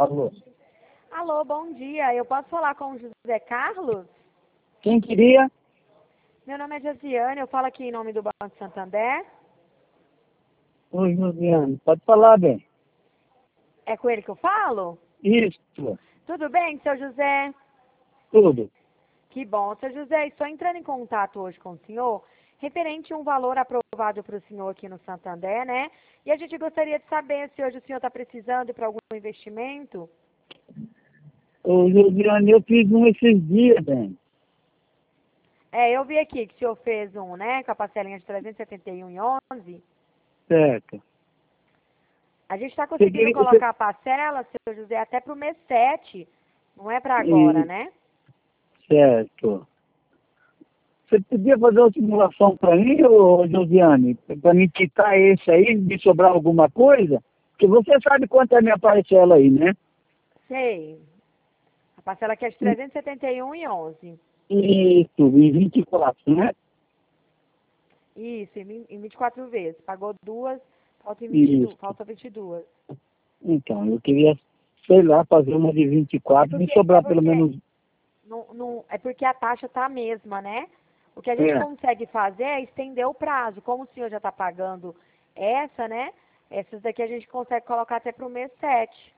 Alô? Alô, bom dia. Eu posso falar com o José Carlos? Quem queria? Meu nome é Josiane, eu falo aqui em nome do Banco Santander. Oi, Josiane. Pode falar, bem. É com ele que eu falo? Isso, Tudo bem, seu José? tudo. Que bom. Seu José, estou entrando em contato hoje com o senhor, referente a um valor aprovado para o senhor aqui no Santander, né? E a gente gostaria de saber se hoje o senhor está precisando para algum investimento. Ô, Josiane, eu fiz um esses dias, bem. Eu vi aqui que o senhor fez um, né, com a parcelinha de 371,11. Certo. A gente está Você conseguindo queria, colocar a parcela, seu José, até para o mês 7. Não é para agora, e- né? certo. Você podia fazer uma simulação para mim, ô, Josiane? Para me quitar esse aí, de sobrar alguma coisa? Porque você sabe quanto é a minha parcela aí, né? Sei. A parcela aqui é de 371,11. Isso, em 24, né? Isso, em 24 vezes. Pagou duas, falta, Isso. falta 22. Então, eu queria, sei lá, fazer uma de É 24, me porque, é sobrar pelo porque, menos. é porque a taxa tá a mesma, né? O que a gente É. consegue fazer é estender o prazo. Como o senhor já está pagando essa, né? Essas daqui a gente consegue colocar até para o mês 7.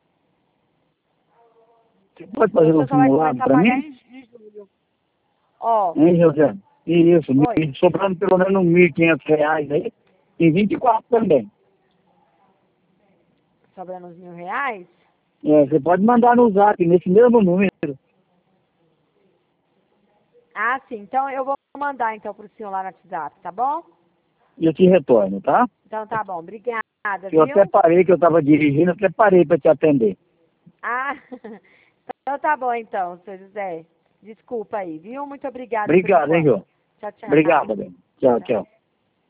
Você pode Então fazer o um senhor só vai simulado começar a para pagar mim? em julho. Ó, Hein, José? Isso, oi. sobrando pelo menos R$ 1.500 aí, em 24 também. Sobrando uns R$ 1.000. É, você pode mandar no zap, nesse mesmo número. Ah, sim. Então eu vou mandar então pro senhor lá no WhatsApp, tá bom? E eu te retorno, tá? Então tá bom. Obrigada, Eu até viu? parei, que eu estava dirigindo, até parei para te atender. Ah, então tá bom então, seu José. Desculpa aí, viu? Muito obrigada por Obrigado, hein, enquanto. Jô? Tchau, tchau. Obrigado, bem. Tchau, Tchau. tchau.